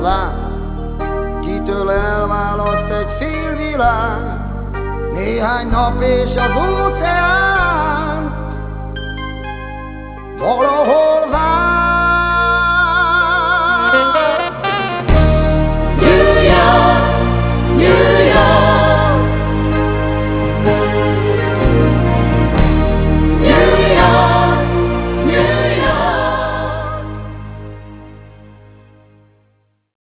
lát, kitől elválaszt egy félvilág, néhány nap és az óceán. Valahol